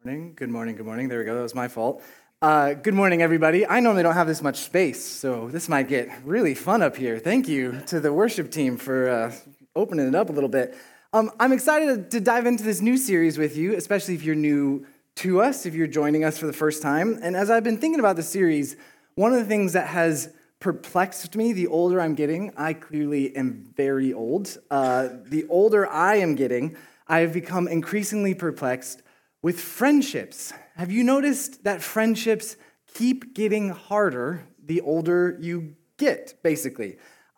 Good morning. There we go. That was my fault. Good morning, everybody. I normally don't have this much space, so this might get really fun up here. Thank you to the worship team for opening it up a little bit. I'm excited to dive into this new series with you, especially if you're new to us, if you're joining us for the first time. And as I've been thinking about the series, one of the things that has perplexed me the older I'm getting, I clearly am very old. The older I am getting, I have become increasingly perplexed with friendships. Have you noticed that friendships keep getting harder the older you get, basically?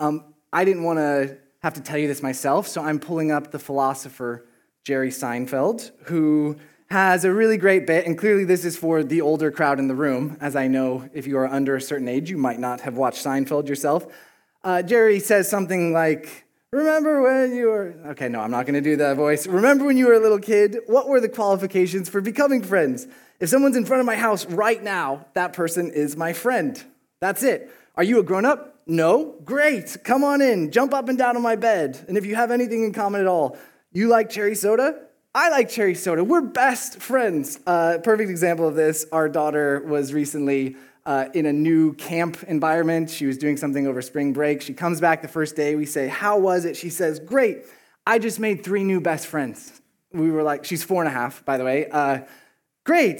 I didn't want to have to tell you this myself, so I'm pulling up the philosopher Jerry Seinfeld, who has a really great bit, and clearly this is for the older crowd in the room, as I know if you are under a certain age, you might not have watched Seinfeld yourself. Jerry says something like, remember when you were... Okay, no, I'm not going to do that voice. Remember when you were a little kid? What were the qualifications for becoming friends? If someone's in front of my house right now, that person is my friend. That's it. Are you a grown-up? No? Great. Come on in. Jump up and down on my bed. And if you have anything in common at all, you like cherry soda? I like cherry soda. We're best friends. Perfect example of this, our daughter was recently in a new camp environment. She was doing something over spring break. She comes back the first day. We say, how was it? She says, great. I just made 3 new best friends. We were like, she's 4.5, by the way. Great.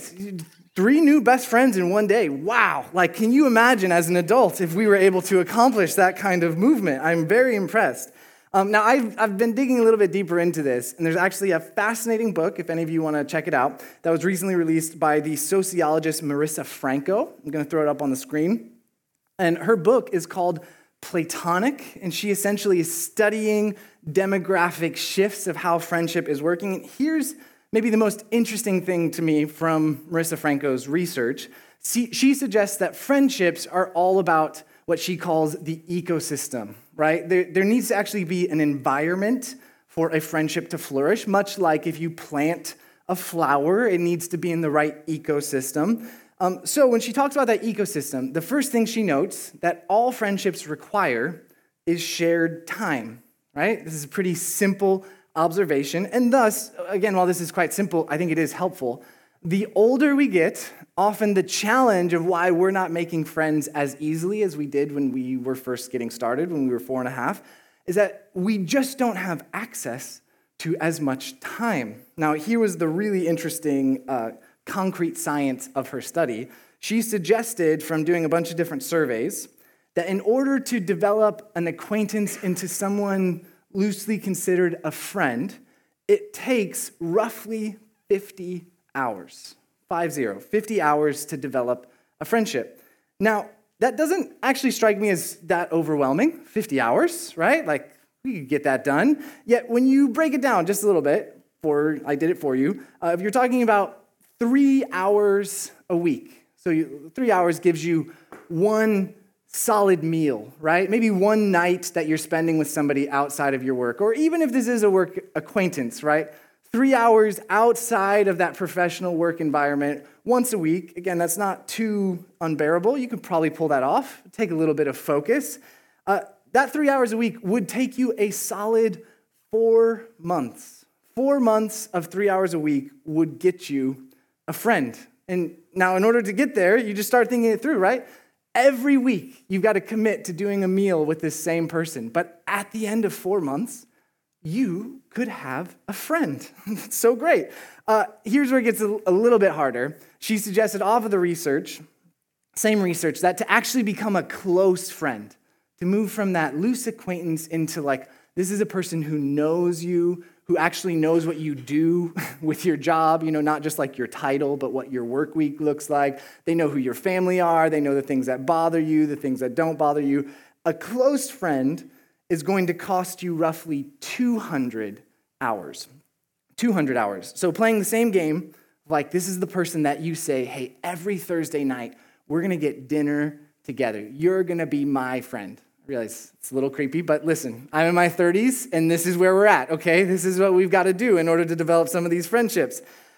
3 new best friends in one day. Wow. Like, can you imagine as an adult if we were able to accomplish that kind of movement? I'm very impressed. Now, I've been digging a little bit deeper into this, and there's actually a fascinating book, if any of you want to check it out, that was recently released by the sociologist Marissa Franco. I'm going to throw it up on the screen. And her book is called Platonic, and she essentially is studying demographic shifts of how friendship is working. And here's maybe the most interesting thing to me from Marissa Franco's research. She suggests that friendships are all about what she calls the ecosystem, right? There needs to actually be an environment for a friendship to flourish, much like if you plant a flower, it needs to be in the right ecosystem. So when she talks about that ecosystem, the first thing she notes that all friendships require is shared time, right? This is a pretty simple observation, and thus, again, while this is quite simple, I think it is helpful. The older we get, often the challenge of why we're not making friends as easily as we did when we were first getting started, when we were 4.5, is that we just don't have access to as much time. Now, here was the really interesting concrete science of her study. She suggested, from doing a bunch of different surveys, that in order to develop an acquaintance into someone loosely considered a friend, it takes roughly 50 hours. 50 hours to develop a friendship. Now, that doesn't actually strike me as that overwhelming, 50 hours, right? Like, we could get that done. Yet, when you break it down just a little bit, I did it for you, if you're talking about 3 hours a week, so 3 hours gives you one solid meal, right? Maybe one night that you're spending with somebody outside of your work, or even if this is a work acquaintance, right? 3 hours outside of that professional work environment once a week. Again, that's not too unbearable. You could probably pull that off, take a little bit of focus. That 3 hours a week would take you a solid 4 months. 4 months of 3 hours a week would get you a friend. And now in order to get there, you just start thinking it through, right? Every week, you've got to commit to doing a meal with this same person. But at the end of 4 months, you could have a friend. It's so great. Here's where it gets a little bit harder. She suggested off of the research, same research, that to actually become a close friend, to move from that loose acquaintance into like, this is a person who knows you, who actually knows what you do with your job, not just like your title, but what your work week looks like. They know who your family are. They know the things that bother you, the things that don't bother you. A close friend is going to cost you roughly 200 hours. 200 hours. So playing the same game, like this is the person that you say, hey, every Thursday night, we're going to get dinner together. You're going to be my friend. I realize it's a little creepy, but listen, I'm in my 30s, and this is where we're at, okay? This is what we've got to do in order to develop some of these friendships.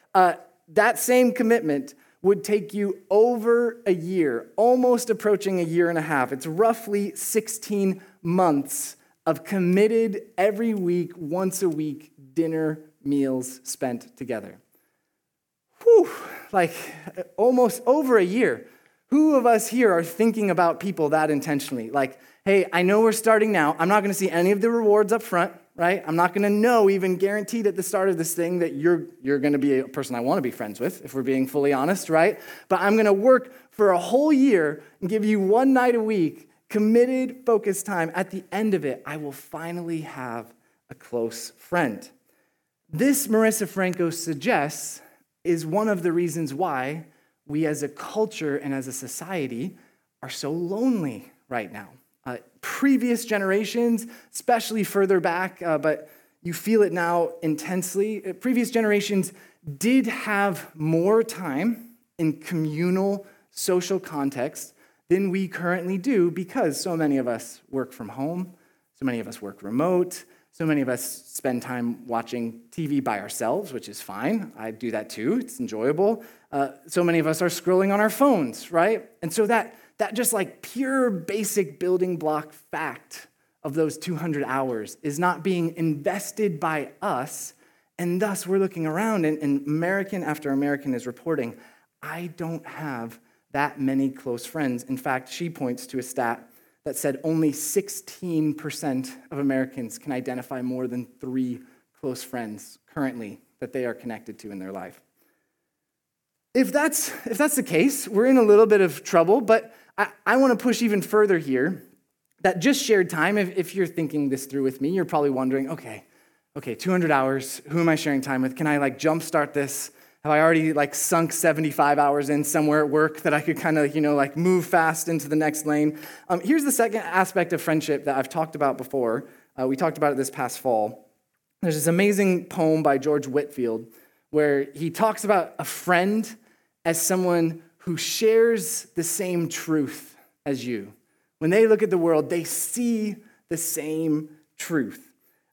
That same commitment would take you over a year, almost approaching a year and a half. It's roughly 16 months of committed every week, once a week, dinner meals spent together. whew, like almost over a year. Who of us here are thinking about people that intentionally? Like, hey, I know we're starting now. I'm not going to see any of the rewards up front, right? I'm not going to know even guaranteed at the start of this thing that you're going to be a person I want to be friends with, if we're being fully honest, right? But I'm going to work for a whole year and give you one night a week, committed, focused time. At the end of it, I will finally have a close friend. This, Marissa Franco suggests, is one of the reasons why we as a culture and as a society are so lonely right now. Previous generations, especially further back, but you feel it now intensely. Previous generations did have more time in communal social context than we currently do because so many of us work from home, so many of us work remote, so many of us spend time watching TV by ourselves, which is fine. I do that too. It's enjoyable. So many of us are scrolling on our phones, right? And so that just like pure basic building block fact of those 200 hours is not being invested by us, and thus we're looking around and American after American is reporting, I don't have that many close friends. In fact, she points to a stat that said only 16% of Americans can identify more than 3 close friends currently that they are connected to in their life. If that's the case, we're in a little bit of trouble, but I want to push even further here that just shared time, if you're thinking this through with me, you're probably wondering, okay, 200 hours, who am I sharing time with? Can I jumpstart this? Have I already sunk 75 hours in somewhere at work that I could kind of, move fast into the next lane? Here's the second aspect of friendship that I've talked about before. We talked about it this past fall. There's this amazing poem by George Whitefield where he talks about a friend as someone who shares the same truth as you. When they look at the world, they see the same truth.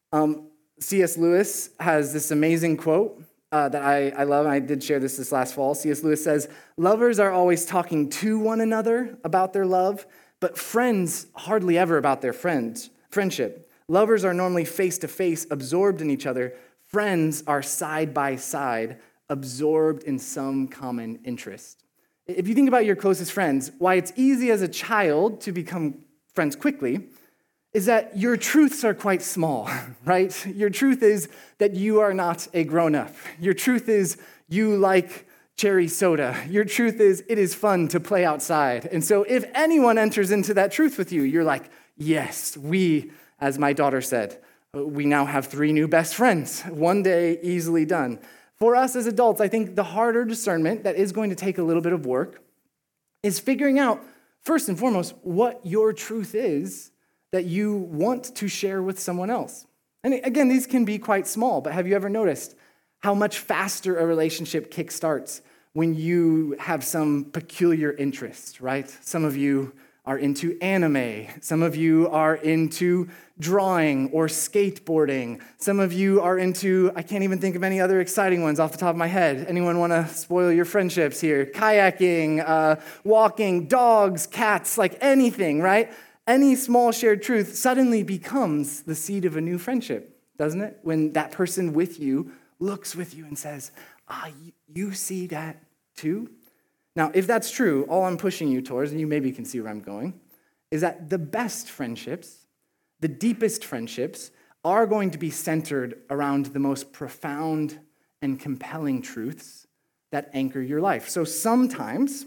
C.S. Lewis has this amazing quote that I love, and I did share this last fall. C.S. Lewis says, "Lovers are always talking to one another about their love, but friends hardly ever about their friendship. Lovers are normally face-to-face, absorbed in each other. Friends are side by side, absorbed in some common interest." If you think about your closest friends, why it's easy as a child to become friends quickly is that your truths are quite small, right? Your truth is that you are not a grown-up. Your truth is you like cherry soda. Your truth is it is fun to play outside. And so if anyone enters into that truth with you, you're like, yes, we, as my daughter said, we now have 3 new best friends. One day, easily done. For us as adults, I think the harder discernment that is going to take a little bit of work is figuring out, first and foremost, what your truth is that you want to share with someone else. And again, these can be quite small, but have you ever noticed how much faster a relationship kickstarts when you have some peculiar interest, right? Some of you are into anime. Some of you are into drawing or skateboarding. Some of you are into, I can't even think of any other exciting ones off the top of my head. Anyone want to spoil your friendships here? Kayaking, walking, dogs, cats, anything, right? Any small shared truth suddenly becomes the seed of a new friendship, doesn't it? When that person with you looks with you and says, you see that too? Now, if that's true, all I'm pushing you towards, and you maybe can see where I'm going, is that the best friendships, the deepest friendships, are going to be centered around the most profound and compelling truths that anchor your life. So sometimes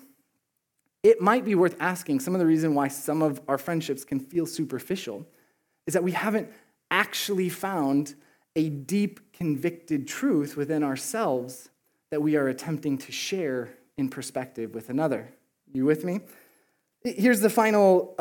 it might be worth asking, some of the reason why some of our friendships can feel superficial is that we haven't actually found a deep, convicted truth within ourselves that we are attempting to share in perspective with another. You with me? Here's the final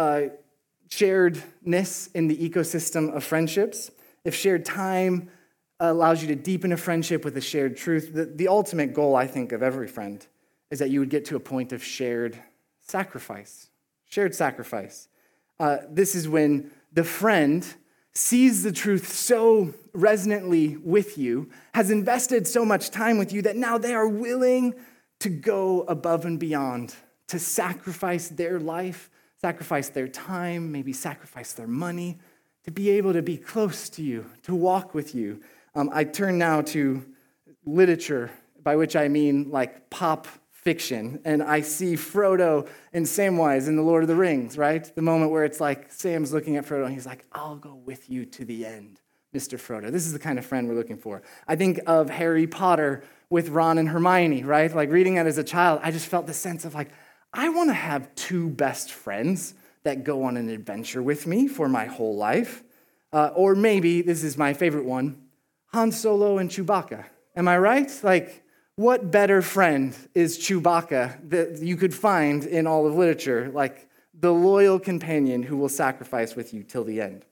sharedness in the ecosystem of friendships. If shared time allows you to deepen a friendship with a shared truth, the ultimate goal, I think, of every friend is that you would get to a point of shared sacrifice. Shared sacrifice. This is when the friend sees the truth so resonantly with you, has invested so much time with you that now they are willing to go above and beyond, to sacrifice their life, sacrifice their time, maybe sacrifice their money, to be able to be close to you, to walk with you. I turn now to literature, by which I mean like pop fiction. And I see Frodo and Samwise in The Lord of the Rings, right? The moment where it's like Sam's looking at Frodo and he's like, I'll go with you to the end, Mr. Frodo. This is the kind of friend we're looking for. I think of Harry Potter with Ron and Hermione, right? Like reading that as a child, I just felt the sense of like, I want to have two best friends that go on an adventure with me for my whole life. Or maybe, this is my favorite one, Han Solo and Chewbacca. Am I right? Like, what better friend is Chewbacca that you could find in all of literature? Like, the loyal companion who will sacrifice with you till the end.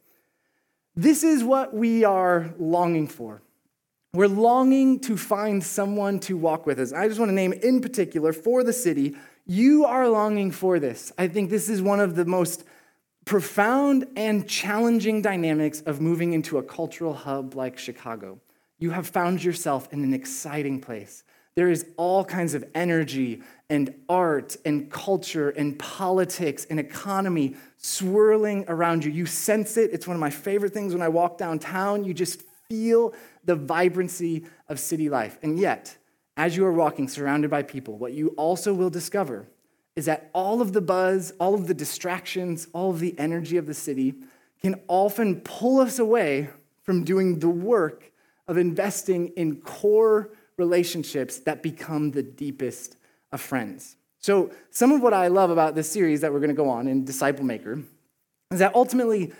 This is what we are longing for. We're longing to find someone to walk with us. I just want to name in particular for the city, you are longing for this. I think this is one of the most profound and challenging dynamics of moving into a cultural hub like Chicago. You have found yourself in an exciting place. There is all kinds of energy and art and culture and politics and economy swirling around you. You sense it. It's one of my favorite things when I walk downtown. You just feel the vibrancy of city life. And yet, as you are walking surrounded by people, what you also will discover is that all of the buzz, all of the distractions, all of the energy of the city can often pull us away from doing the work of investing in core relationships that become the deepest of friends. So some of what I love about this series that we're going to go on in Disciple Maker is that ultimately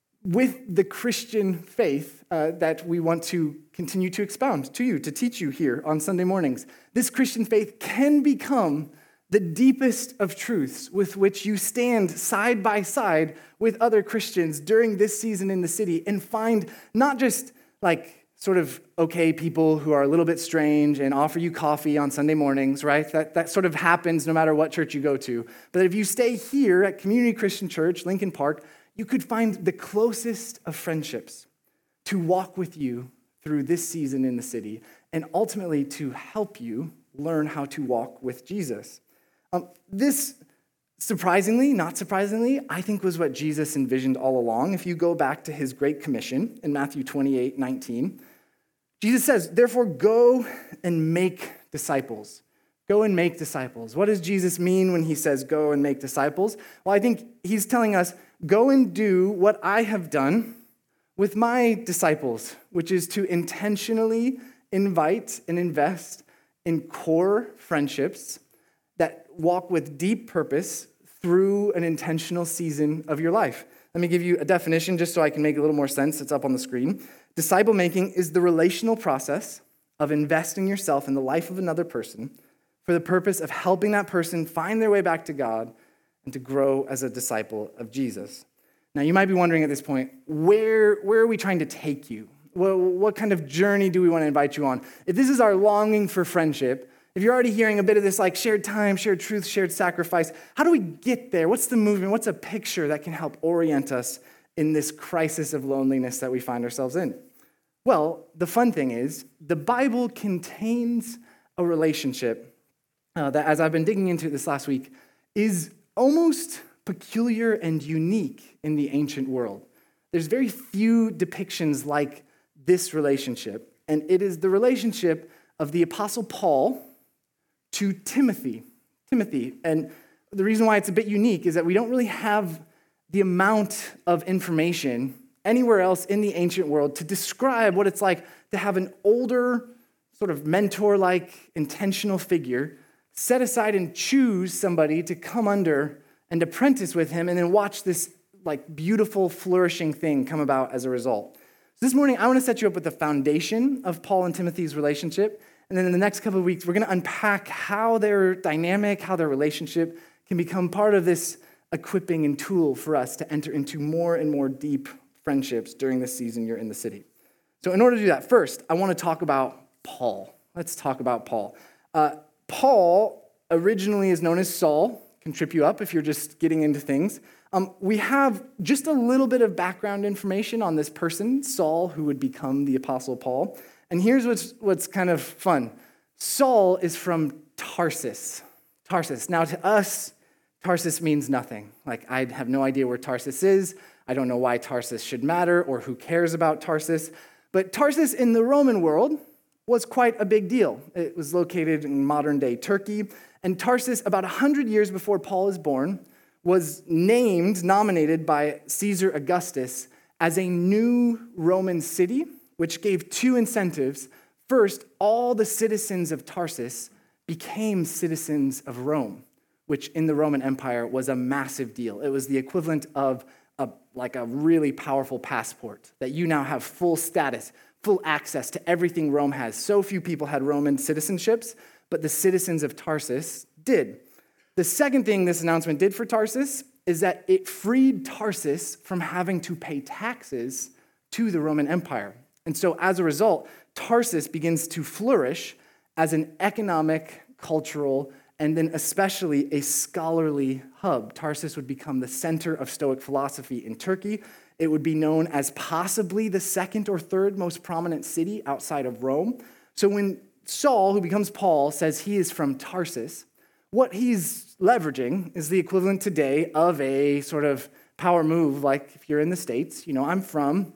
with the Christian faith that we want to continue to expound to you, to teach you here on Sunday mornings, this Christian faith can become the deepest of truths with which you stand side by side with other Christians during this season in the city and find not just like sort of okay people who are a little bit strange and offer you coffee on Sunday mornings, right? That sort of happens no matter what church you go to. But if you stay here at Community Christian Church, Lincoln Park, you could find the closest of friendships to walk with you through this season in the city and ultimately to help you learn how to walk with Jesus. This, surprisingly, not surprisingly, I think was what Jesus envisioned all along. If you go back to his Great Commission in Matthew 28:19, Jesus says, therefore, go and make disciples. Go and make disciples. What does Jesus mean when he says go and make disciples? Well, I think he's telling us, go and do what I have done with my disciples, which is to intentionally invite and invest in core friendships that walk with deep purpose through an intentional season of your life. Let me give you a definition just so I can make a little more sense. It's up on the screen. Disciple making is the relational process of investing yourself in the life of another person for the purpose of helping that person find their way back to God and to grow as a disciple of Jesus. Now, you might be wondering at this point, where are we trying to take you? What kind of journey do we want to invite you on? If this is our longing for friendship, if you're already hearing a bit of this like shared time, shared truth, shared sacrifice, how do we get there? What's the movement? What's a picture that can help orient us in this crisis of loneliness that we find ourselves in? Well, the fun thing is, the Bible contains a relationship that, as I've been digging into this last week, is almost peculiar and unique in the ancient world. There's very few depictions like this relationship, and it is the relationship of the Apostle Paul to Timothy. And the reason why it's a bit unique is that we don't really have the amount of information anywhere else in the ancient world to describe what it's like to have an older, sort of mentor-like, intentional figure set aside and choose somebody to come under and apprentice with him and then watch this like beautiful, flourishing thing come about as a result. So this morning, I want to set you up with the foundation of Paul and Timothy's relationship. And then in the next couple of weeks, we're going to unpack how their dynamic, how their relationship can become part of this equipping and tool for us to enter into more and more deep friendships during this season you're in the city. So in order to do that, first, I want to talk about Paul. Let's talk about Paul. Paul originally is known as Saul. Can trip you up if you're just getting into things. We have just a little bit of background information on this person, Saul, who would become the Apostle Paul. And here's what's kind of fun. Saul is from Tarsus. Tarsus. Now, to us, Tarsus means nothing. Like, I have no idea where Tarsus is. I don't know why Tarsus should matter or who cares about Tarsus. But Tarsus in the Roman world was quite a big deal. It was located in modern-day Turkey, and Tarsus, about 100 years before Paul is born, was nominated by Caesar Augustus as a new Roman city, which gave two incentives. First, all the citizens of Tarsus became citizens of Rome, which in the Roman Empire was a massive deal. It was the equivalent of a really powerful passport, that you now have full status, full access to everything Rome has. So few people had Roman citizenships, but the citizens of Tarsus did. The second thing this announcement did for Tarsus is that it freed Tarsus from having to pay taxes to the Roman Empire. And so as a result, Tarsus begins to flourish as an economic, cultural, and then especially a scholarly hub. Tarsus would become the center of Stoic philosophy in Turkey. It would be known as possibly the second or third most prominent city outside of Rome. So when Saul, who becomes Paul, says he is from Tarsus, what he's leveraging is the equivalent today of a sort of power move, like if you're in the States, I'm from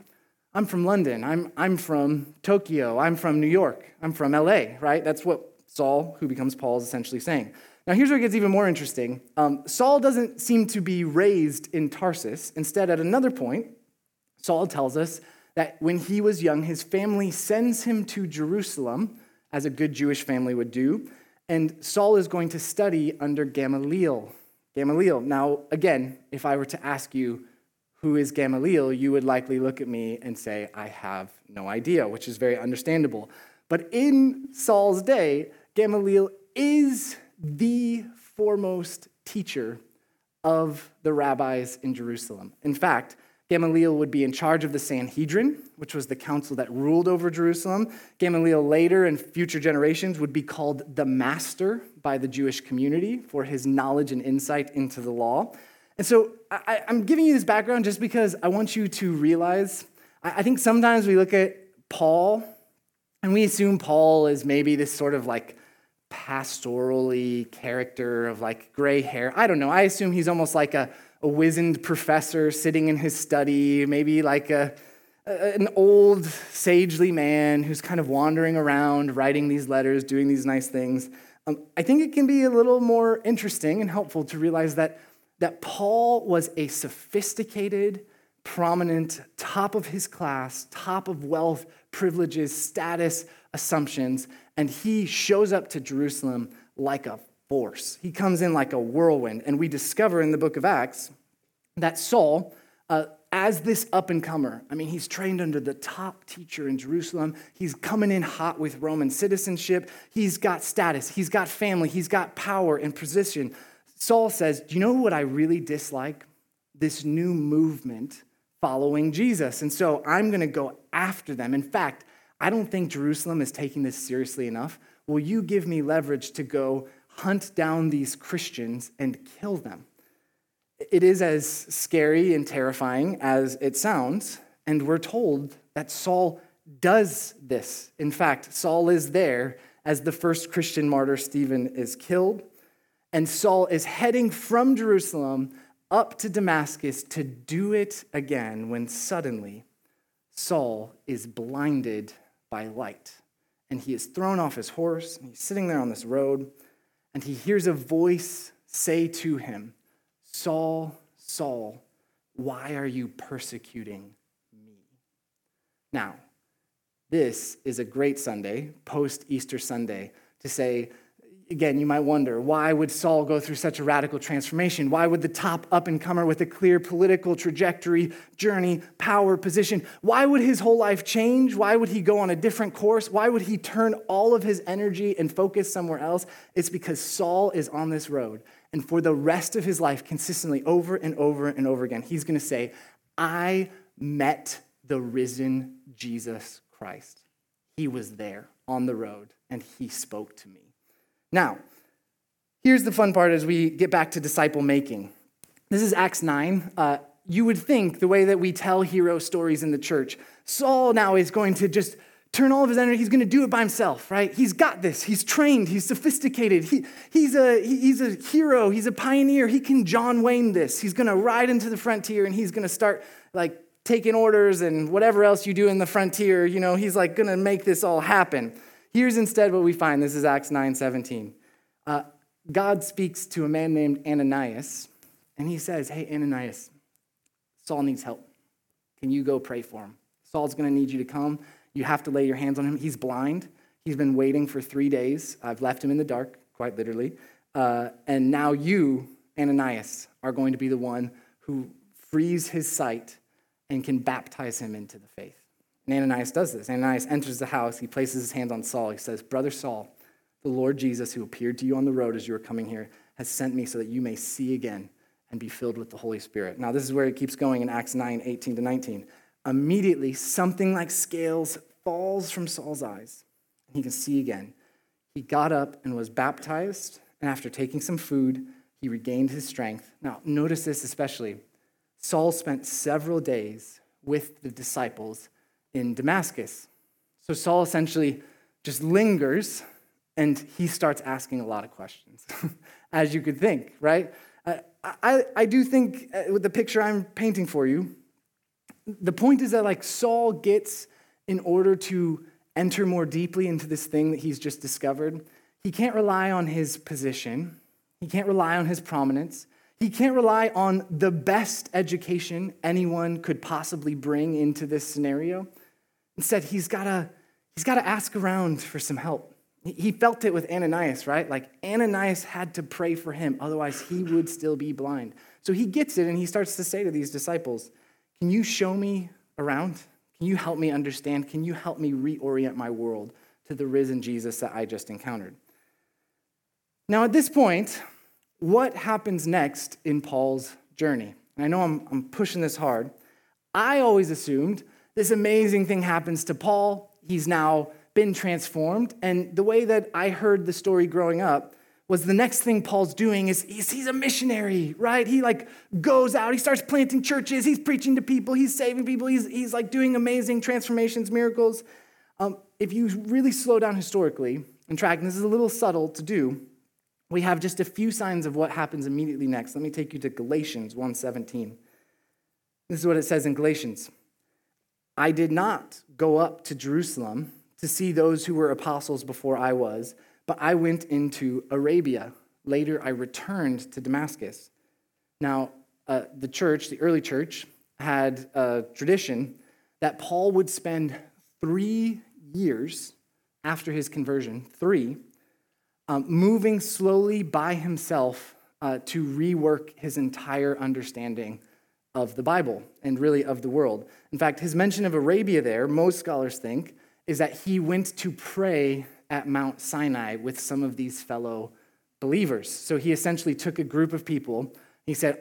London, I'm from Tokyo, I'm from New York, I'm from LA, right? That's what Saul, who becomes Paul, is essentially saying. Now, here's where it gets even more interesting. Saul doesn't seem to be raised in Tarsus. Instead, at another point, Saul tells us that when he was young, his family sends him to Jerusalem, as a good Jewish family would do, and Saul is going to study under Gamaliel. Now, again, if I were to ask you, who is Gamaliel, you would likely look at me and say, I have no idea, which is very understandable. But in Saul's day, Gamaliel is the foremost teacher of the rabbis in Jerusalem. In fact, Gamaliel would be in charge of the Sanhedrin, which was the council that ruled over Jerusalem. Gamaliel later in future generations would be called the master by the Jewish community for his knowledge and insight into the law. And so I'm giving you this background just because I want you to realize, I think sometimes we look at Paul and we assume Paul is maybe this sort of like pastorally character of like gray hair. I don't know. I assume he's almost like a wizened professor sitting in his study, maybe like an old sagely man who's kind of wandering around, writing these letters, doing these nice things. I think it can be a little more interesting and helpful to realize that Paul was a sophisticated, prominent, top of his class, top of wealth, privileges, status, assumptions, and he shows up to Jerusalem like a force. He comes in like a whirlwind, and we discover in the book of Acts that Saul, as this up-and-comer, he's trained under the top teacher in Jerusalem. He's coming in hot with Roman citizenship. He's got status. He's got family. He's got power and position. Saul says, do you know what I really dislike? This new movement following Jesus. And so I'm going to go after them. In fact, I don't think Jerusalem is taking this seriously enough. Will you give me leverage to go hunt down these Christians and kill them? It is as scary and terrifying as it sounds, and we're told that Saul does this. In fact, Saul is there as the first Christian martyr, Stephen, is killed, and Saul is heading from Jerusalem up to Damascus to do it again when suddenly Saul is blinded by light, and he is thrown off his horse, and he's sitting there on this road, and he hears a voice say to him, Saul, Saul, why are you persecuting me? Now, this is a great Sunday, post-Easter Sunday, to say, again, you might wonder, why would Saul go through such a radical transformation? Why would the top up-and-comer with a clear political trajectory, journey, power, position, why would his whole life change? Why would he go on a different course? Why would he turn all of his energy and focus somewhere else? It's because Saul is on this road. And for the rest of his life, consistently over and over and over again, he's going to say, I met the risen Jesus Christ. He was there on the road, and he spoke to me. Now, here's the fun part as we get back to disciple making. This is Acts 9. You would think the way that we tell hero stories in the church, Saul now is going to just turn all of his energy. He's going to do it by himself, right? He's got this. He's trained. He's sophisticated. He's a hero. He's a pioneer. He can John Wayne this. He's going to ride into the frontier, and he's going to start like taking orders and whatever else you do in the frontier. He's like going to make this all happen. Here's instead what we find. This is Acts 9:17. God speaks to a man named Ananias, and he says, hey, Ananias, Saul needs help. Can you go pray for him? Saul's going to need you to come. You have to lay your hands on him. He's blind. He's been waiting for 3 days. I've left him in the dark, quite literally. And now you, Ananias, are going to be the one who frees his sight and can baptize him into the faith. And Ananias does this. Ananias enters the house. He places his hand on Saul. He says, Brother Saul, the Lord Jesus, who appeared to you on the road as you were coming here, has sent me so that you may see again and be filled with the Holy Spirit. Now, this is where it keeps going in Acts 9:18-19. Immediately, something like scales falls from Saul's eyes, and he can see again. He got up and was baptized, and after taking some food, he regained his strength. Now, notice this especially. Saul spent several days with the disciples in Damascus. So Saul essentially just lingers, and he starts asking a lot of questions, as you could think, right? I do think with the picture I'm painting for you, the point is that like Saul gets, in order to enter more deeply into this thing that he's just discovered, he can't rely on his position. He can't rely on his prominence. He can't rely on the best education anyone could possibly bring into this scenario. Instead, he's got to ask around for some help. He felt it with Ananias, right? Like Ananias had to pray for him, otherwise he would still be blind. So he gets it and he starts to say to these disciples, can you show me around? Can you help me understand? Can you help me reorient my world to the risen Jesus that I just encountered? Now at this point, what happens next in Paul's journey? And I know I'm pushing this hard. I always assumed this amazing thing happens to Paul. He's now been transformed. And the way that I heard the story growing up was the next thing Paul's doing is he's a missionary, right? He like goes out, he starts planting churches, he's preaching to people, he's saving people, he's like doing amazing transformations, miracles. If you really slow down historically and track, and this is a little subtle to do, we have just a few signs of what happens immediately next. Let me take you to Galatians 1:17. This is what it says in Galatians. I did not go up to Jerusalem to see those who were apostles before I was, but I went into Arabia. Later, I returned to Damascus. Now, the early church, had a tradition that Paul would spend 3 years after his conversion, moving slowly by himself to rework his entire understanding of the Bible and really of the world. In fact, his mention of Arabia there, most scholars think, is that he went to pray at Mount Sinai with some of these fellow believers. So he essentially took a group of people. He said,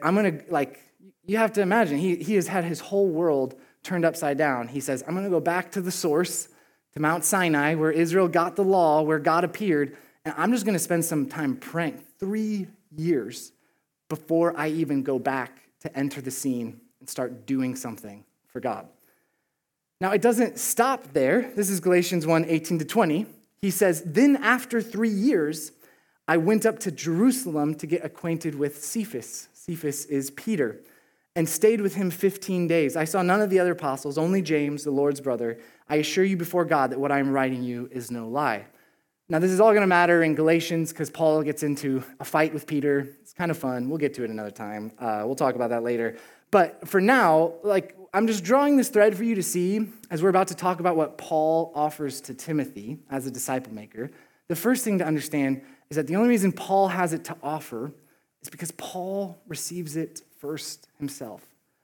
you have to imagine, he has had his whole world turned upside down. He says, I'm going to go back to the source, to Mount Sinai, where Israel got the law, where God appeared, and I'm just going to spend some time praying 3 years before I even go back to enter the scene and start doing something for God. Now, it doesn't stop there. This is Galatians 1:18-20. He says, then after 3 years, I went up to Jerusalem to get acquainted with Cephas. Cephas is Peter, and stayed with him 15 days. I saw none of the other apostles, only James, the Lord's brother. I assure you before God that what I am writing you is no lie. Now, this is all going to matter in Galatians because Paul gets into a fight with Peter. It's kind of fun. We'll get to it another time. We'll talk about that later. But for now, I'm just drawing this thread for you to see as we're about to talk about what Paul offers to Timothy as a disciple maker. The first thing to understand is that the only reason Paul has it to offer is because Paul receives it first himself.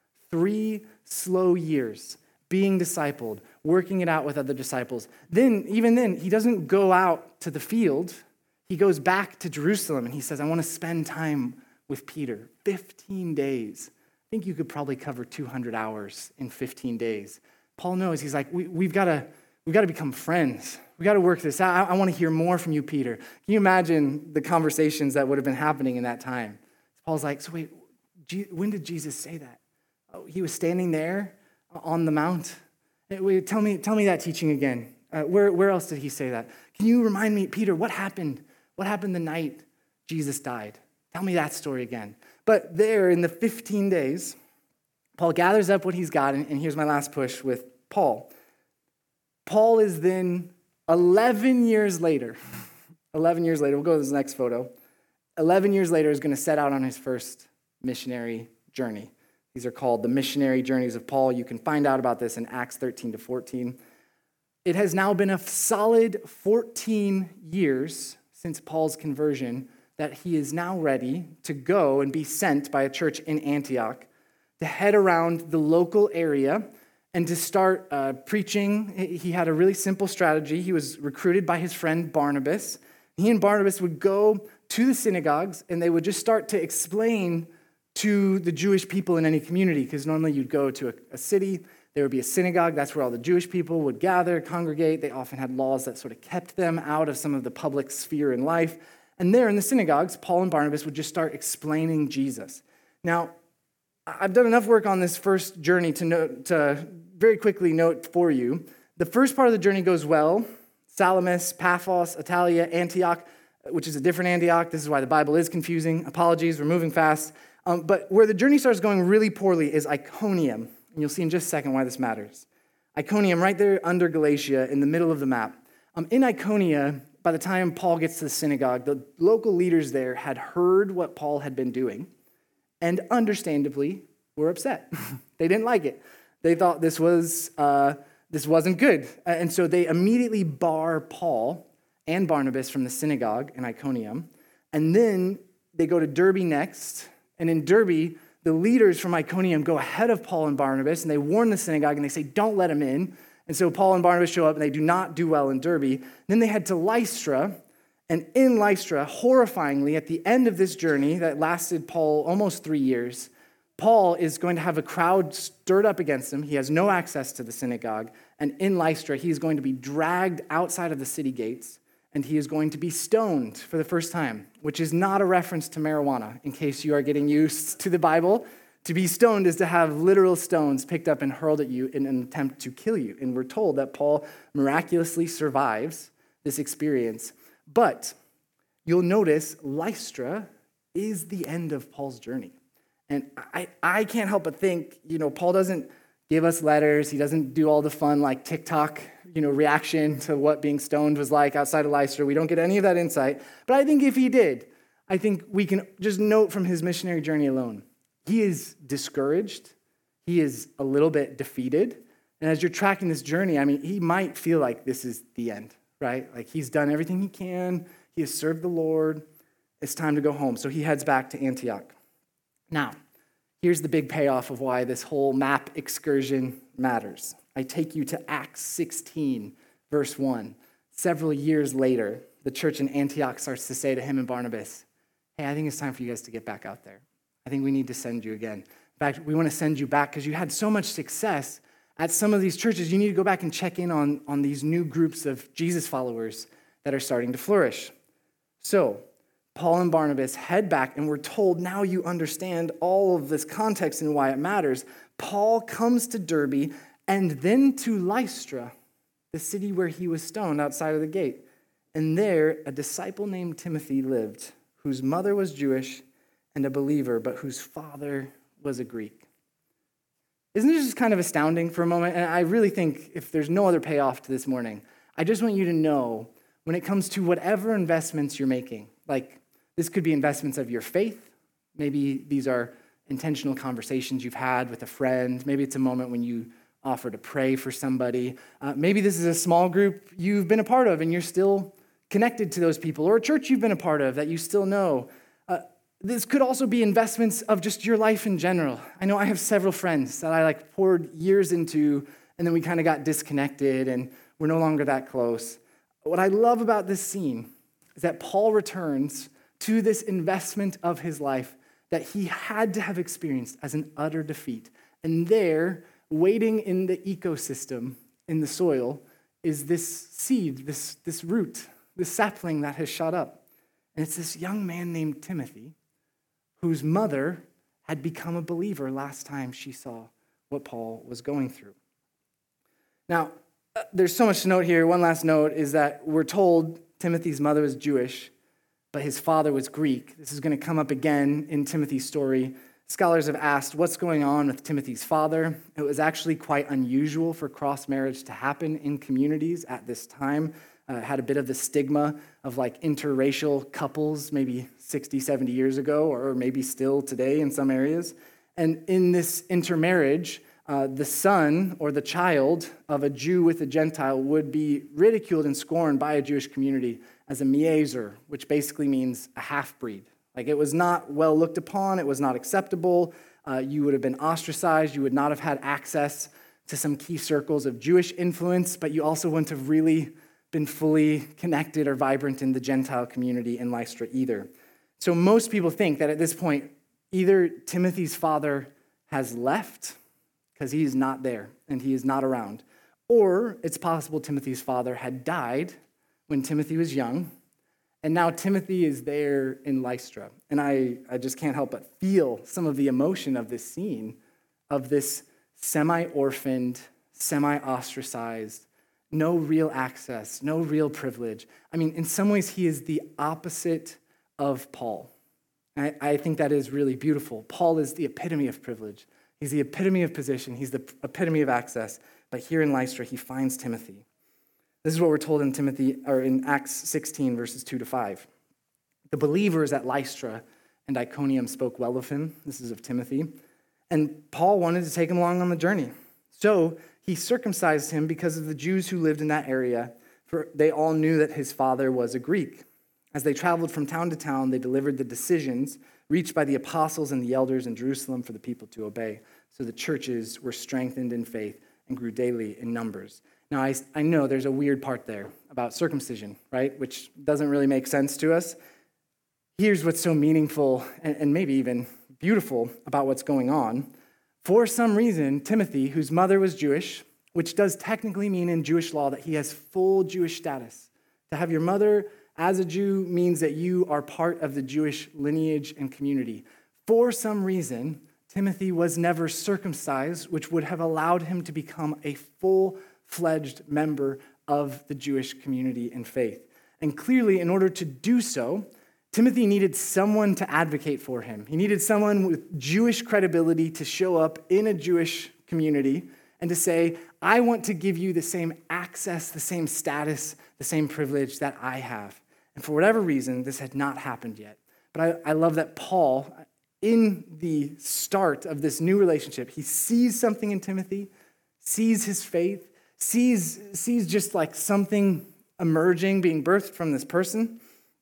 3 slow years being discipled, working it out with other disciples. Even then, he doesn't go out to the field. He goes back to Jerusalem and he says, I want to spend time with Peter. 15 days. I think you could probably cover 200 hours in 15 days. Paul knows, he's like, we've got to become friends. We got to work this out. I want to hear more from you, Peter. Can you imagine the conversations that would have been happening in that time? Paul's like, so wait, when did Jesus say that? Oh, he was standing there on the mount. Wait, tell me that teaching again. Where else did he say that? Can you remind me, Peter, what happened? What happened the night Jesus died? Tell me that story again. But there in the 15 days, Paul gathers up what he's got, and here's my last push with Paul. Paul is then 11 years later, 11 years later, we'll go to this next photo. 11 years later, is going to set out on his first missionary journey. These are called the missionary journeys of Paul. You can find out about this in Acts 13 to 14. It has now been a solid 14 years since Paul's conversion that he is now ready to go and be sent by a church in Antioch to head around the local area and to start preaching. He had a really simple strategy. He was recruited by his friend Barnabas. He and Barnabas would go to the synagogues and they would just start to explain to the Jewish people in any community, because normally you'd go to a city, there would be a synagogue, that's where all the Jewish people would gather, congregate. They often had laws that sort of kept them out of some of the public sphere in life. And there in the synagogues, Paul and Barnabas would just start explaining Jesus. Now, I've done enough work on this first journey to very quickly note for you. The first part of the journey goes well. Salamis, Paphos, Attalia, Antioch, which is a different Antioch. This is why the Bible is confusing. Apologies, we're moving fast. But where the journey starts going really poorly is Iconium. And you'll see in just a second why this matters. Iconium, right there under Galatia, in the middle of the map. In Iconia, by the time Paul gets to the synagogue, the local leaders there had heard what Paul had been doing, and understandably were upset. They didn't like it. They thought this wasn't good. And so they immediately bar Paul and Barnabas from the synagogue in Iconium. And then they go to Derbe next. And in Derbe, the leaders from Iconium go ahead of Paul and Barnabas, and they warn the synagogue, and they say, don't let him in. And so Paul and Barnabas show up, and they do not do well in Derbe. Then they head to Lystra, and in Lystra, horrifyingly, at the end of this journey that lasted Paul almost 3 years, Paul is going to have a crowd stirred up against him. He has no access to the synagogue. And in Lystra, he is going to be dragged outside of the city gates, and he is going to be stoned for the first time, which is not a reference to marijuana, in case you are getting used to the Bible. To be stoned is to have literal stones picked up and hurled at you in an attempt to kill you. And we're told that Paul miraculously survives this experience. But you'll notice Lystra is the end of Paul's journey. And I can't help but think, Paul doesn't give us letters. He doesn't do all the fun like TikTok, reaction to what being stoned was like outside of Lystra. We don't get any of that insight. But I think if he did, I think we can just note from his missionary journey alone, he is discouraged. He is a little bit defeated. And as you're tracking this journey, he might feel like this is the end, right? Like he's done everything he can. He has served the Lord. It's time to go home. So he heads back to Antioch. Now, here's the big payoff of why this whole map excursion matters. I take you to Acts 16, verse 1. Several years later, the church in Antioch starts to say to him and Barnabas, hey, I think it's time for you guys to get back out there. I think we need to send you again. In fact, we want to send you back because you had so much success at some of these churches. You need to go back and check in on these new groups of Jesus followers that are starting to flourish. So Paul and Barnabas head back, and we're told now you understand all of this context and why it matters. Paul comes to Derbe and then to Lystra, the city where he was stoned outside of the gate. And there, a disciple named Timothy lived, whose mother was Jewish and a believer, but whose father was a Greek. Isn't this just kind of astounding for a moment? And I really think if there's no other payoff to this morning, I just want you to know when it comes to whatever investments you're making, like this could be investments of your faith. Maybe these are intentional conversations you've had with a friend. Maybe it's a moment when you offer to pray for somebody. Maybe this is a small group you've been a part of and you're still connected to those people, or a church you've been a part of that you still know. This could also be investments of just your life in general. I know I have several friends that I poured years into, and then we kind of got disconnected and we're no longer that close. What I love about this scene is that Paul returns to this investment of his life that he had to have experienced as an utter defeat. And there, waiting in the ecosystem, in the soil, is this seed, this root, this sapling that has shot up. And it's this young man named Timothy, whose mother had become a believer last time she saw what Paul was going through. Now, there's so much to note here. One last note is that we're told Timothy's mother was Jewish, but his father was Greek. This is going to come up again in Timothy's story. Scholars have asked, what's going on with Timothy's father? It was actually quite unusual for cross-marriage to happen in communities at this time. had a bit of the stigma of like interracial couples maybe 60, 70 years ago, or maybe still today in some areas. And in this intermarriage, the son or the child of a Jew with a Gentile would be ridiculed and scorned by a Jewish community as a miezer, which basically means a half-breed. Like it was not well looked upon, it was not acceptable. You would have been ostracized, you would not have had access to some key circles of Jewish influence, but you also wouldn't have really been fully connected or vibrant in the Gentile community in Lystra either. So most people think that at this point, either Timothy's father has left because he's not there and he is not around, or it's possible Timothy's father had died when Timothy was young, and now Timothy is there in Lystra. And I just can't help but feel some of the emotion of this scene, of this semi-orphaned, semi-ostracized, no real access, no real privilege. I mean, in some ways, he is the opposite of Paul. I think that is really beautiful. Paul is the epitome of privilege. He's the epitome of position. He's the epitome of access. But here in Lystra, he finds Timothy. This is what we're told in Acts 16, verses 2-5. The believers at Lystra and Iconium spoke well of him. This is of Timothy. And Paul wanted to take him along on the journey. So he circumcised him because of the Jews who lived in that area, for they all knew that his father was a Greek. As they traveled from town to town, they delivered the decisions reached by the apostles and the elders in Jerusalem for the people to obey. So the churches were strengthened in faith and grew daily in numbers. Now, I know there's a weird part there about circumcision, right, which doesn't really make sense to us. Here's what's so meaningful and maybe even beautiful about what's going on. For some reason, Timothy, whose mother was Jewish, which does technically mean in Jewish law that he has full Jewish status. To have your mother as a Jew means that you are part of the Jewish lineage and community. For some reason, Timothy was never circumcised, which would have allowed him to become a full-fledged member of the Jewish community and faith. And clearly, in order to do so, Timothy needed someone to advocate for him. He needed someone with Jewish credibility to show up in a Jewish community and to say, I want to give you the same access, the same status, the same privilege that I have. And for whatever reason, this had not happened yet. But I love that Paul, in the start of this new relationship, he sees something in Timothy, sees his faith, sees just like something emerging, being birthed from this person.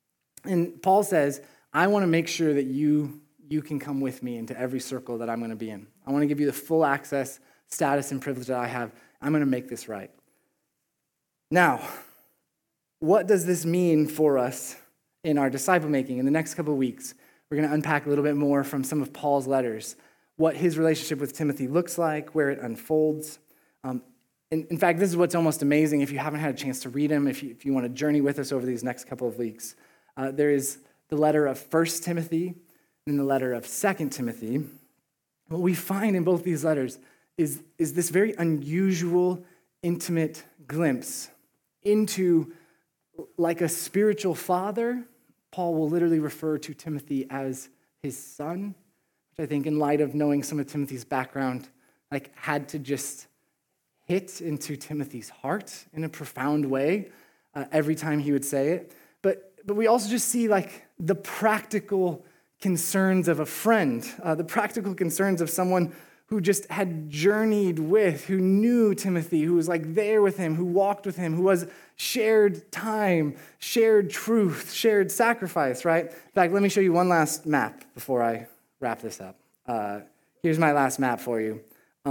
And Paul says, I want to make sure that you can come with me into every circle that I'm going to be in. I want to give you the full access, status, and privilege that I have. I'm going to make this right. Now, what does this mean for us in our disciple making? In the next couple of weeks, we're going to unpack a little bit more from some of Paul's letters, what his relationship with Timothy looks like, where it unfolds. In fact, this is what's almost amazing if you haven't had a chance to read them, if you want to journey with us over these next couple of weeks. There is the letter of 1 Timothy and the letter of 2 Timothy. What we find in both these letters is this very unusual, intimate glimpse into, like a spiritual father, Paul will literally refer to Timothy as his son, which I think in light of knowing some of Timothy's background, like had to just hit into Timothy's heart in a profound way every time he would say it. But we also just see like the practical concerns of a friend, the practical concerns of someone who just had journeyed with, who knew Timothy, who was like there with him, who walked with him, who was shared time, shared truth, shared sacrifice, right? In fact, let me show you one last map before I wrap this up. Here's my last map for you.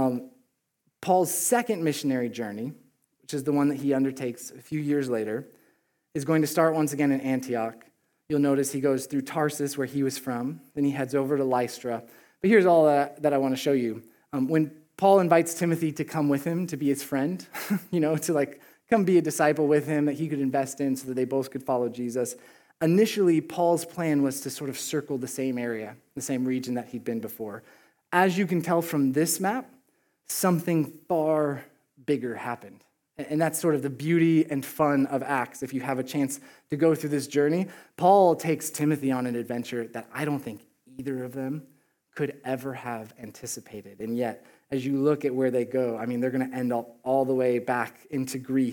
Paul's second missionary journey, which is the one that he undertakes a few years later, is going to start once again in Antioch. You'll notice he goes through Tarsus, where he was from. Then he heads over to Lystra. But here's all that I want to show you. When Paul invites Timothy to come with him, to be his friend, to like come be a disciple with him that he could invest in so that they both could follow Jesus. Initially, Paul's plan was to sort of circle the same area, the same region that he'd been before. As you can tell from this map, something far bigger happened. And that's sort of the beauty and fun of Acts. If you have a chance to go through this journey, Paul takes Timothy on an adventure that I don't think either of them could ever have anticipated. And yet, as you look at where they go, I mean, they're going to end up all the way back into Greece,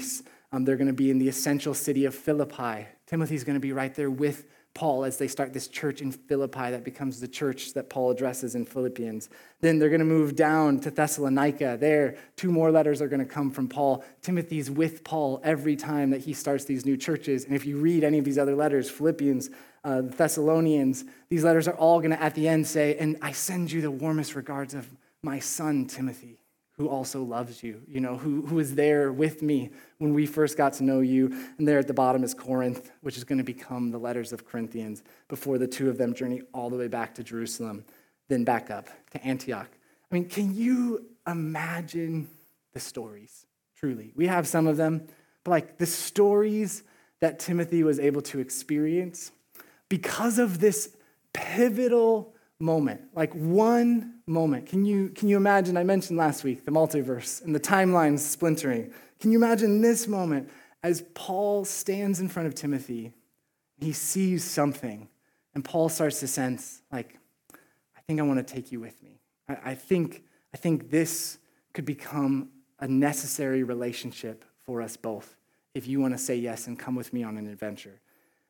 They're going to be in the essential city of Philippi. Timothy's going to be right there with Paul as they start this church in Philippi that becomes the church that Paul addresses in Philippians. Then they're going to move down to Thessalonica. There, 2 more letters are going to come from Paul. Timothy's with Paul every time that he starts these new churches. And if you read any of these other letters, Philippians, the Thessalonians, these letters are all going to at the end say, and I send you the warmest regards of my son, Timothy, who also loves you, who was there with me when we first got to know you. And there at the bottom is Corinth, which is going to become the letters of Corinthians before the 2 of them journey all the way back to Jerusalem, then back up to Antioch. I mean, can you imagine the stories, truly? We have some of them, but like the stories that Timothy was able to experience because of this pivotal moment, like one moment. Can you imagine, I mentioned last week, the multiverse and the timelines splintering. Can you imagine this moment as Paul stands in front of Timothy, he sees something, and Paul starts to sense, like, I think I want to take you with me. I think this could become a necessary relationship for us both if you want to say yes and come with me on an adventure.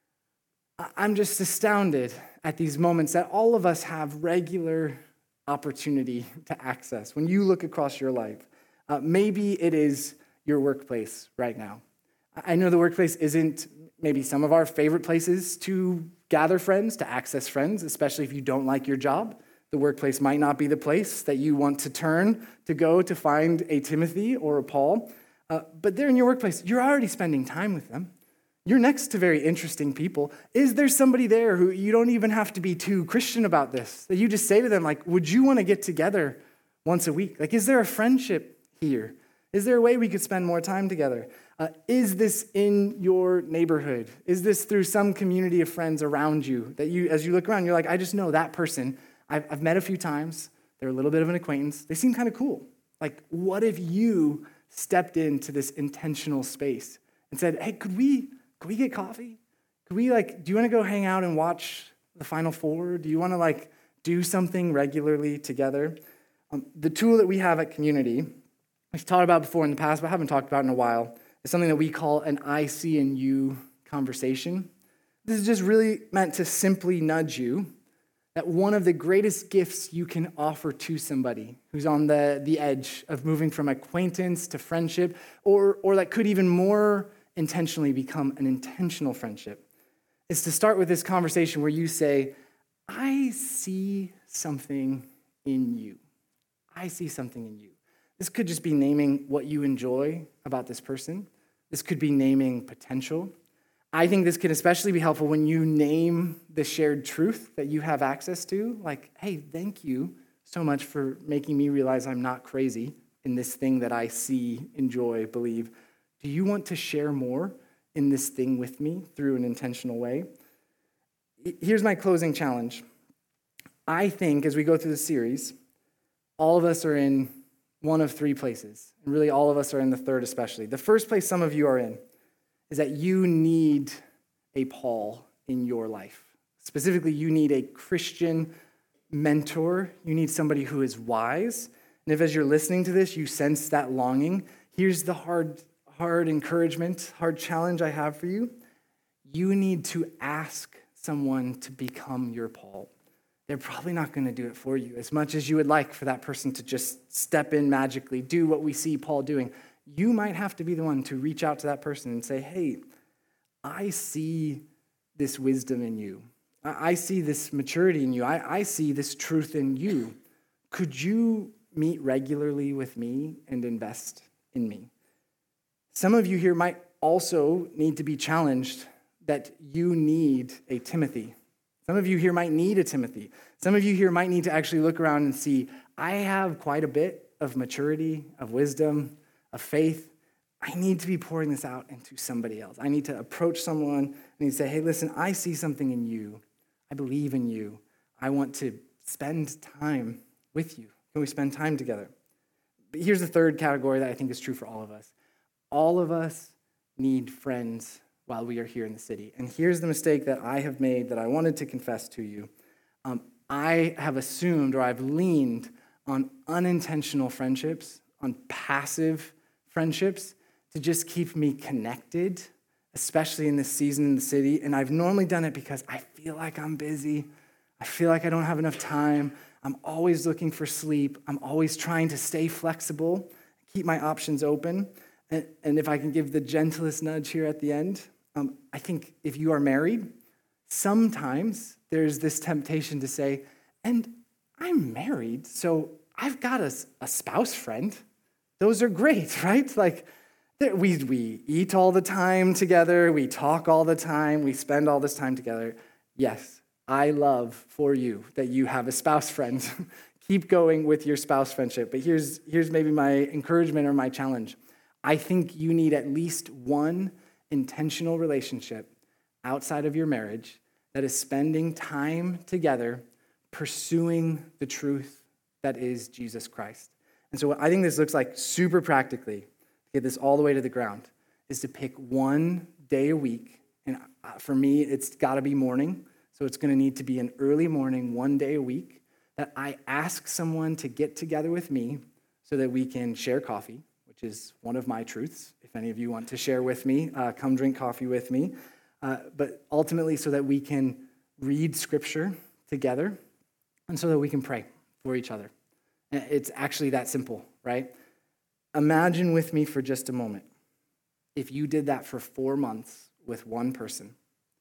I'm just astounded at these moments that all of us have regular opportunity to access. When you look across your life, maybe it is your workplace right now. I know the workplace isn't maybe some of our favorite places to gather friends, to access friends, especially if you don't like your job. The workplace might not be the place that you want to turn to go to find a Timothy or a Paul. But there in your workplace, you're already spending time with them. You're next to very interesting people. Is there somebody there who you don't even have to be too Christian about this, that you just say to them, like, would you want to get together once a week? Like, is there a friendship here? Is there a way we could spend more time together? Is this in your neighborhood? Is this through some community of friends around you that you, as you look around, you're like, I just know that person. I've met a few times. They're a little bit of an acquaintance. They seem kind of cool. Like, what if you stepped into this intentional space and said, hey, could we get coffee? Do you want to go hang out and watch the Final Four? Do you want to do something regularly together? The tool that we have at Community, we've talked about before in the past, but haven't talked about in a while, is something that we call an I see in you conversation. This is just really meant to simply nudge you that one of the greatest gifts you can offer to somebody who's on the edge of moving from acquaintance to friendship, or that could even more intentionally become an intentional friendship, is to start with this conversation where you say, I see something in you. I see something in you. This could just be naming what you enjoy about this person. This could be naming potential. I think this can especially be helpful when you name the shared truth that you have access to. Like, hey, thank you so much for making me realize I'm not crazy in this thing that I see, enjoy, believe. Do you want to share more in this thing with me through an intentional way? Here's my closing challenge. I think as we go through the series, all of us are in one of 3 places, and really all of us are in the third especially. The first place some of you are in is that you need a Paul in your life. Specifically, you need a Christian mentor. You need somebody who is wise. And if as you're listening to this, you sense that longing, here's the hard encouragement, hard challenge I have for you. You need to ask someone to become your Paul. They're probably not going to do it for you as much as you would like for that person to just step in magically, do what we see Paul doing. You might have to be the one to reach out to that person and say, hey, I see this wisdom in you. I see this maturity in you. I see this truth in you. Could you meet regularly with me and invest in me? Some of you here might also need to be challenged that you need a Timothy. Some of you here might need a Timothy. Some of you here might need to actually look around and see, I have quite a bit of maturity, of wisdom, of faith. I need to be pouring this out into somebody else. I need to approach someone and need to say, hey, listen, I see something in you. I believe in you. I want to spend time with you. Can we spend time together? But here's the third category that I think is true for all of us. All of us need friends while we are here in the city. And here's the mistake that I have made that I wanted to confess to you. I have assumed, or I've leaned on unintentional friendships, on passive friendships to just keep me connected, especially in this season in the city. And I've normally done it because I feel like I'm busy. I feel like I don't have enough time. I'm always looking for sleep. I'm always trying to stay flexible, keep my options open. And if I can give the gentlest nudge here at the end, I think if you are married, sometimes there's this temptation to say, and I'm married, so I've got a spouse friend. Those are great, right? Like, we eat all the time together, we talk all the time, we spend all this time together. Yes, I love for you that you have a spouse friend. Keep going with your spouse friendship. But here's maybe my encouragement or my challenge. I think you need at least one intentional relationship outside of your marriage that is spending time together pursuing the truth that is Jesus Christ. And so what I think this looks like super practically, to get this all the way to the ground, is to pick one day a week. And for me, it's got to be morning. So it's going to need to be an early morning, one day a week, that I ask someone to get together with me so that we can share coffee, which is one of my truths. If any of you want to share with me, come drink coffee with me. But ultimately so that we can read Scripture together and so that we can pray for each other. It's actually that simple, right? Imagine with me for just a moment, if you did that for 4 months with one person,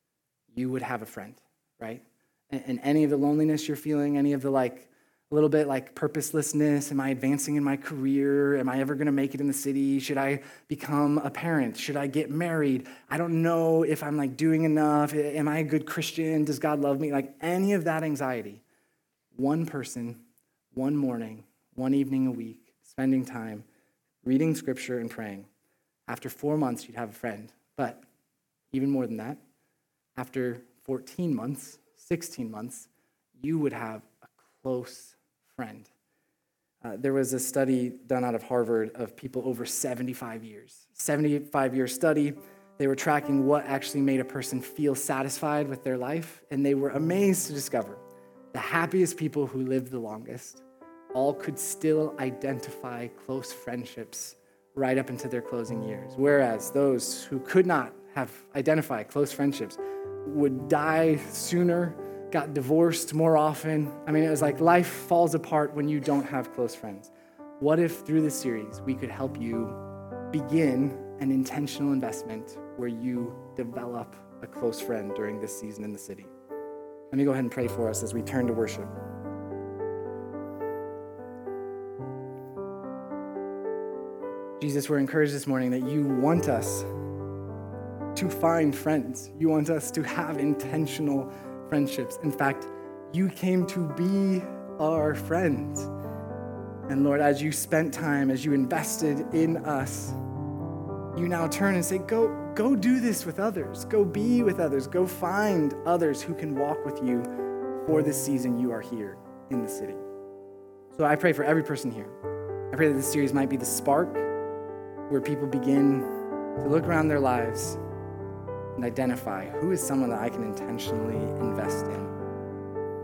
you would have a friend, right? And any of the loneliness you're feeling, any of the a little bit purposelessness, am I advancing in my career? Am I ever going to make it in the city? Should I become a parent? Should I get married? I don't know if I'm doing enough. Am I a good Christian? Does God love me? Any of that anxiety, one person, one morning, one evening a week, spending time reading Scripture and praying. After 4 months, you'd have a friend. But even more than that, after 14 months, 16 months, you would have a close friend. There was a study done out of Harvard of people over 75 years. 75-year study. They were tracking what actually made a person feel satisfied with their life, and they were amazed to discover the happiest people who lived the longest all could still identify close friendships right up into their closing years, whereas those who could not have identified close friendships would die sooner, got divorced more often. It was like life falls apart when you don't have close friends. What if through this series we could help you begin an intentional investment where you develop a close friend during this season in the city? Let me go ahead and pray for us as we turn to worship. Jesus, we're encouraged this morning that you want us to find friends. You want us to have intentional friendships. In fact, you came to be our friend. And Lord, as you spent time, as you invested in us, you now turn and say, go do this with others. Go be with others. Go find others who can walk with you for this season you are here in the city. So I pray for every person here. I pray that this series might be the spark where people begin to look around their lives and identify who is someone that I can intentionally invest in.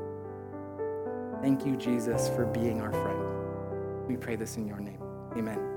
Thank you, Jesus, for being our friend. We pray this in your name. Amen.